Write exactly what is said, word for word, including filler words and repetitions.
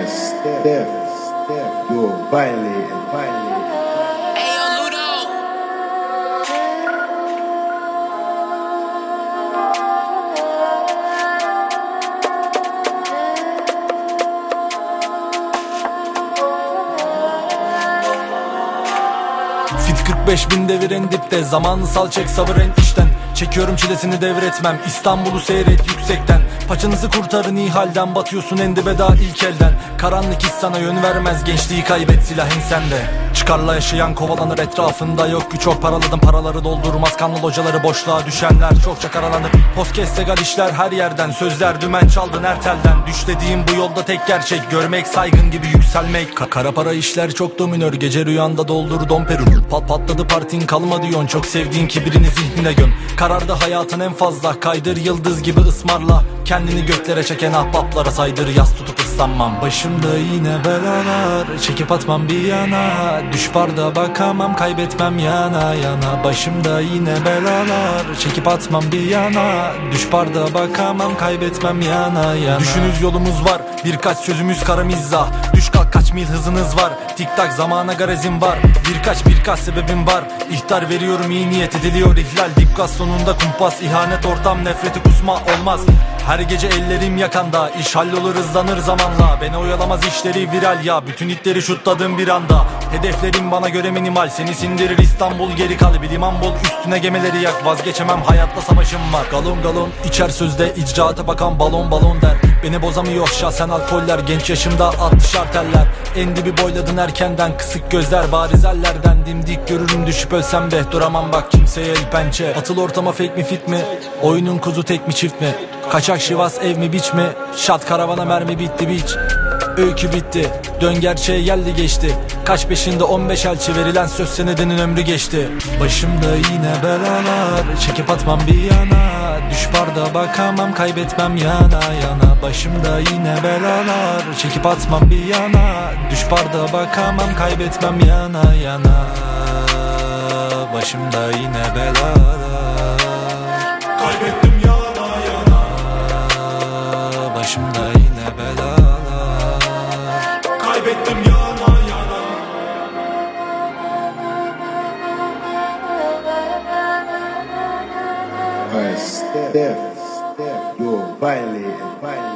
Step, step, step, you're violating, violating. Fit kırk beş bin deviren dipte, zamanı sal çek sabır en işten. Çekiyorum çilesini devretmem, İstanbul'u seyret yüksekten. Paçanızı kurtarın ihalden, batıyorsun en dibe daha ilk elden. Karanlık his sana yön vermez, gençliği kaybet silah ensende. Çıkarla yaşayan kovalanır etrafında, yok ki çok paraladım paraları doldurmaz kanlı locaları, boşluğa düşenler çokça karalanır. Podcast legal işler her yerden, sözler dümen çaldın her telden. Düş dediğim bu yolda tek gerçek, görmek saygın gibi yükselmek. Ka Kara para işler çok dominör, gece rüyanda doldur domperun. Pat patladı partin kalma diyon, çok sevdiğin kibrini zihnine göm. Karardı hayatın en fazla, kaydır yıldız gibi ısmarla. Kendini göklere çeken ahbaplara saydır, yas tutup ıslanmam. Başımda yine belalar, çekip atmam bir yana. Düş barda bakamam, kaybetmem yana yana. Başımda yine belalar, çekip atmam bir yana. Düş barda bakamam, kaybetmem yana yana. Düşünüz yolumuz var, birkaç sözümüz kara mizah. Düş kalk kaç mil hızınız var, tik tak zamana garezim var. Birkaç birkaç sebebim var, ihtar veriyorum iyi niyet ediliyor ihlal. Dip gaz sonunda kumpas, ihanet ortam, nefreti kusma olmaz. Her gece ellerim yakanda, iş hallolur hızlanır zamanla. Beni oyalamaz işleri viral ya, bütün hitleri şutladım bir anda. Hedeflerim bana göre minimal, seni sindirir İstanbul geri kal. Bir liman bol üstüne gemileri yak, vazgeçemem hayatta savaşım var. Galon galon içer sözde, icraata bakan balon balon der. Beni bozamıyor şahsen alkoller, genç yaşımda attı şarteller. En dibi boyladın erkenden, kısık gözler bariz ellerden. Dimdik görürüm düşüp ölsem de, duramam bak kimseye el pençe. Atıl ortama fake mi fit mi, oyunun kuzu tek mi çift mi? Kaçak Şivas ev mi biç mi, şat karavana mermi bitti biç. Öykü bitti, dön gerçeğe geldi geçti. Kaç peşinde on beş elçi, verilen söz senedinin ömrü geçti. Başımda yine belalar, çekip atmam bir yana. Düş barda bakamam, kaybetmem yana yana. Başımda yine belalar, çekip atmam bir yana. Düş barda bakamam, kaybetmem yana yana. Başımda yine belalar, kaybettim yana yana. Başımda yine belalar, kaybettim yana yana. Step, step, you're violating, violating.